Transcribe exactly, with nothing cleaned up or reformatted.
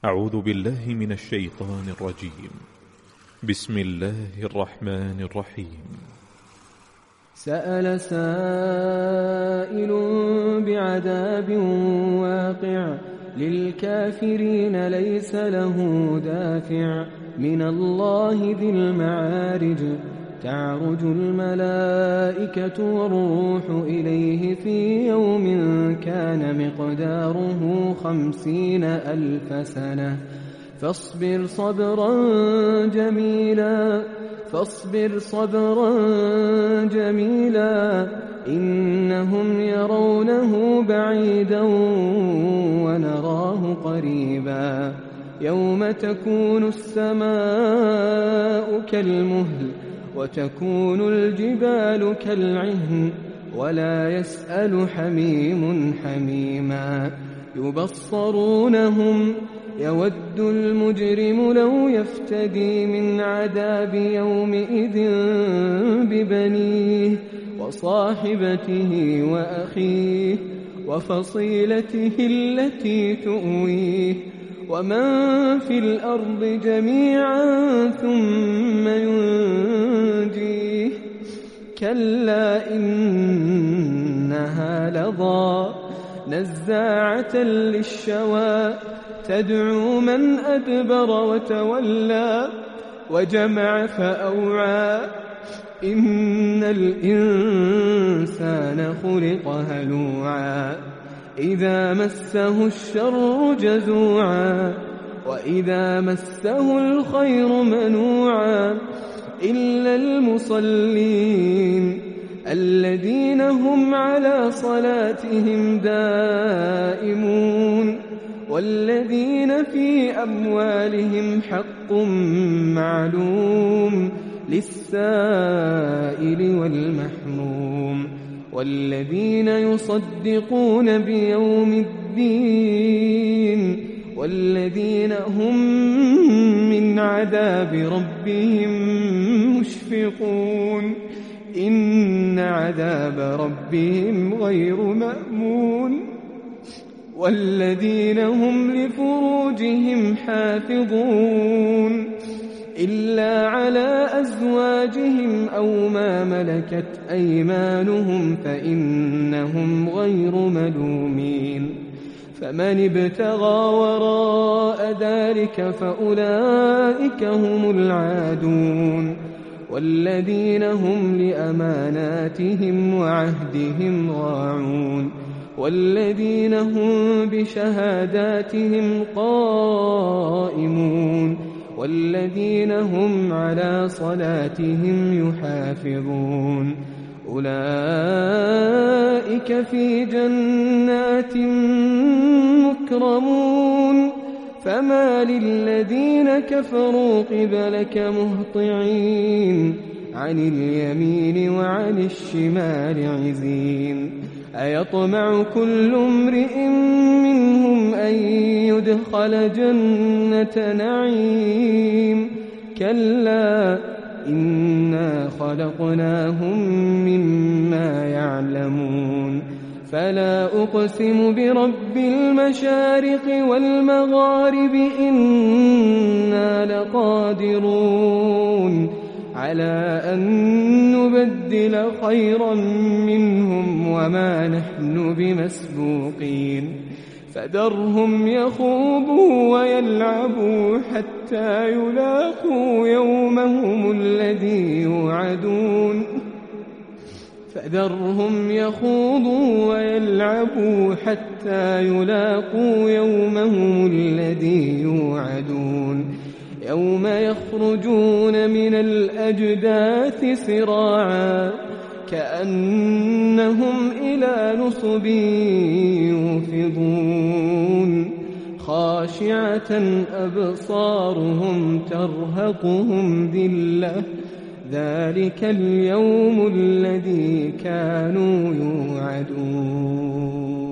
أعوذ بالله من الشيطان الرجيم. بسم الله الرحمن الرحيم. سأل سائل بعذاب واقع للكافرين ليس له دافع من الله ذي المعارج تعرج الملائكة والروح إليه في يوم كان مقداره خمسين ألف سنة فاصبر صبرا جميلا فاصبر صبرا جميلا إنهم يرونه بعيدا ونراه قريبا يوم تكون السماء كالمهل وتكون الجبال كالعهن ولا يسأل حميم حميما يبصرونهم يود المجرم لو يفتدي من عذاب يومئذ ببنيه وصاحبته وأخيه وفصيلته التي تؤويه ومن في الأرض جميعا ثم ينجيه كلا إنها لظى نزاعة للشوى تدعو من أدبر وتولى وجمع فأوعى إن الإنسان خلق هلوعا إذا مسه الشر جزوعا وإذا مسه الخير منوعا إلا المصلين الذين هم على صلاتهم دائمون والذين في أموالهم حق معلوم للسائل والمحروم والذين يصدقون بيوم الدين والذين هم من عذاب ربهم مشفقون إن عذاب ربهم غير مأمون والذين هم لفروجهم حافظون إلا على أزواجهم أو ما ملكت أيمانهم فإنهم غير ملومين فمن ابتغى وراء ذلك فأولئك هم العادون والذين هم لأماناتهم وعهدهم راعون والذين هم بشهاداتهم قائمون والذين هم على صلاتهم يحافظون أولئك في جنات مكرمون فما للذين كفروا قبلك مهطعين عن اليمين وعن الشمال عزين أيطمع كل امرئ منهم أن يدخل جنة نعيم كلا إنا خلقناهم مما يعلمون فلا أقسم برب المشارق والمغارب إنا لقادرون على أن نبدل خيرا منهم وما نحن بمسبوقين فذرهم يخوضوا ويلعبوا حتى يلاقوا يومهم الذي يوعدون فذرهم يخوضوا ويلعبوا حتى يلاقوا يومهم الذي يوعدون يوم يخرجون من الأجداث سراعا كأنهم إلى نصب يوفضون خاشعة أبصارهم ترهقهم ذلة ذلك اليوم الذي كانوا يوعدون.